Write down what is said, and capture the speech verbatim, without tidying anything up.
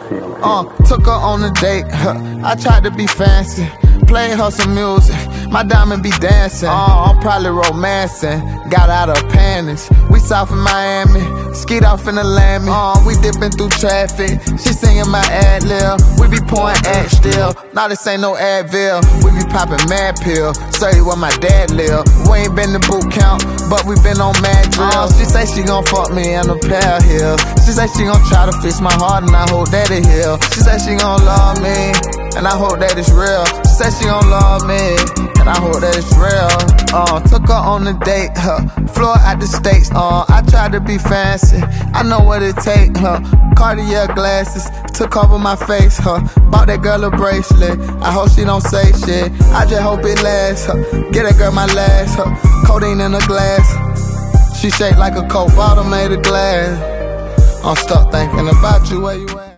Uh, took her on a date, huh. I tried to be fancy, played her some music, my diamond be dancing. Uh, I'm probably romancing, got out of panties. We south in Miami, skied off in the Lammy. Uh, we dipping through traffic, she singing my ad lib. We be pouring act still, nah this ain't no Advil. We be popping mad pill, study where my dad live. We ain't been to boot camp, but we been on mad drills. She say she gon' fuck me in a pair of heels. She say she gon' try to fix my heart and I hope that it heal. She say she gon' love me, and I hope that it's real. She said she gon' love me, and I hope that it's real. Uh, took her on a date, huh? Flew her out the States, uh, I tried to be fancy, I know what it take, huh? Cartier glasses, took over my face, huh? Bought that girl a bracelet, I hope she don't say shit. I just hope it lasts, huh? Get that girl my last, huh? Codeine in a glass, she shake like a Coke bottle made of glass. I'm stuck thinking about you, where you at?